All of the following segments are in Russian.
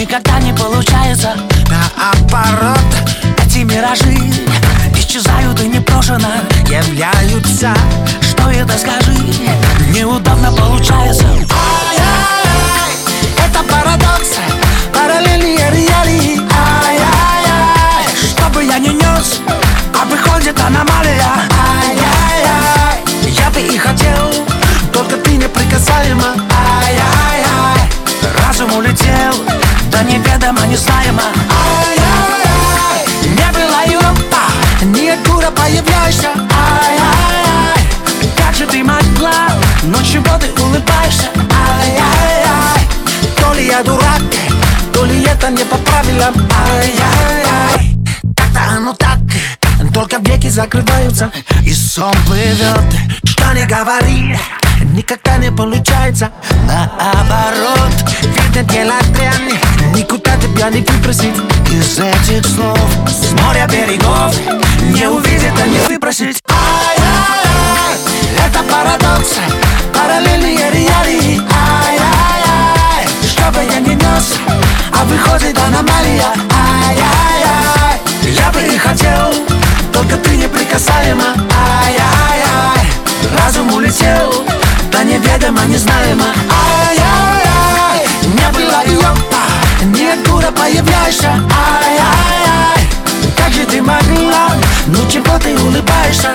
никогда не получается. Наоборот, Эти миражи исчезают и непрошено являются. Что это, скажи? Неудобно получается. Ай-яй-яй, это парадокс, параллельные реалии. Ай-яй-яй, Что бы я ни нес, а выходит аномалия. ай-яй-яй, Я бы и хотел, только ты неприкасаема. ай-яй-яй. Разум улетел, да неведомо, незнаемо. Ай-яй-яй, Не было юпа, ниоткуда появляешься. ай-яй-яй. Как же ты могла, но чего ты улыбаешься? Ай-яй-яй, то ли я дурак, то ли это не по правилам. Ай-яй-яй, как-то оно так, только веки закрываются и сон плывет. Что не говори, никогда не получается. Наоборот, Видно дело дрянь, никуда тебя не выбросить из этих слов. с моря берегов не увидеть, а не выбросить. Ай-яй-яй, это парадокс, параллельные реалии. Ай-яй-яй, что бы я ни нес, а выходит аномалия. Ай-яй-яй, Я бы и хотел, только ты неприкасаема. Ай-яй-яй, разум улетел, да неведомо, незнаемо. ай-яй-яй, Не было юпа, ниоткуда появляешься. Ай-яй-яй, как же ты могла, ну чего ты улыбаешься?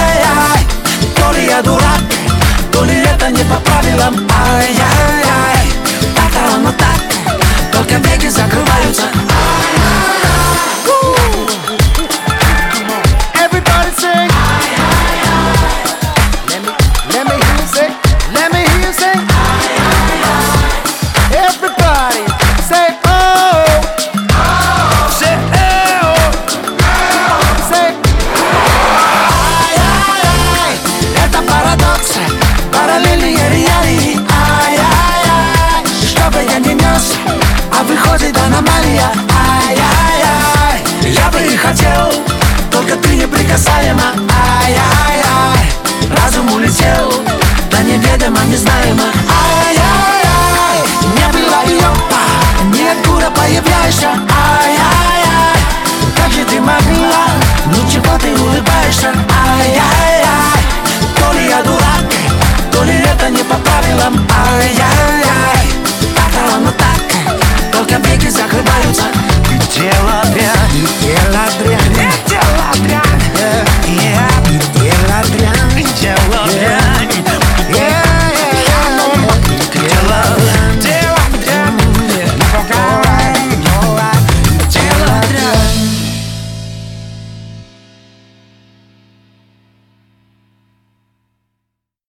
Ай-яй-яй, то ли я дурак, то ли это не по правилам. Ай-яй-яй,